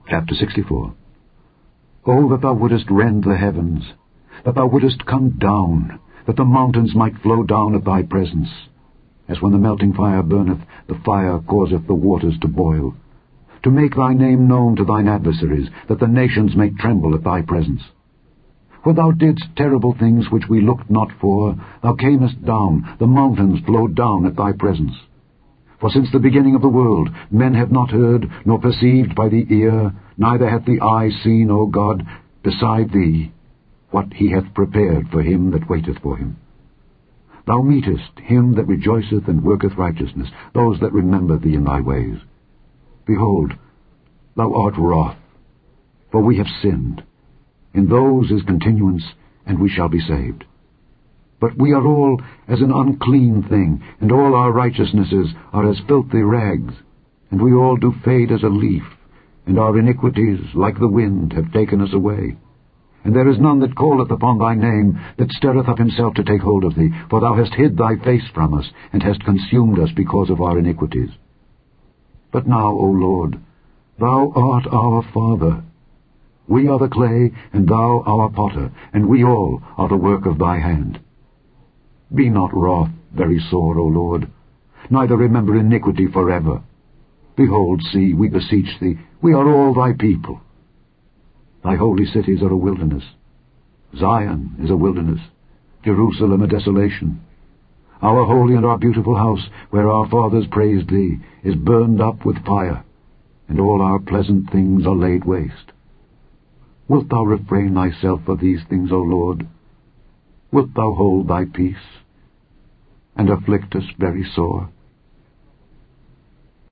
Chapter 64. O that thou wouldest rend the heavens, that thou wouldest come down, that the mountains might flow down at thy presence. As when the melting fire burneth, the fire causeth the waters to boil. To make thy name known to thine adversaries, that the nations may tremble at thy presence. For thou didst terrible things which we looked not for. Thou camest down, the mountains flowed down at thy presence. For since the beginning of the world men have not heard, nor perceived by the ear, neither hath the eye seen, O God, beside thee, what he hath prepared for him that waiteth for him. Thou meetest him that rejoiceth and worketh righteousness, those that remember thee in thy ways. Behold, thou art wroth, for we have sinned. In those is continuance, and we shall be saved. But we are all as an unclean thing, and all our righteousnesses are as filthy rags. And we all do fade as a leaf, and our iniquities, like the wind, have taken us away. And there is none that calleth upon thy name, that stirreth up himself to take hold of thee. For thou hast hid thy face from us, and hast consumed us because of our iniquities. But now, O Lord, thou art our Father. We are the clay, and thou our potter, and we all are the work of thy hand. Be not wroth very sore, O Lord, neither remember iniquity forever. Behold, see, we beseech thee, we are all thy people. Thy holy cities are a wilderness. Zion is a wilderness, Jerusalem a desolation. Our holy and our beautiful house, where our fathers praised thee, is burned up with fire, and all our pleasant things are laid waste. Wilt thou refrain thyself of these things, O Lord? Wilt thou hold thy peace, and afflict us very sore?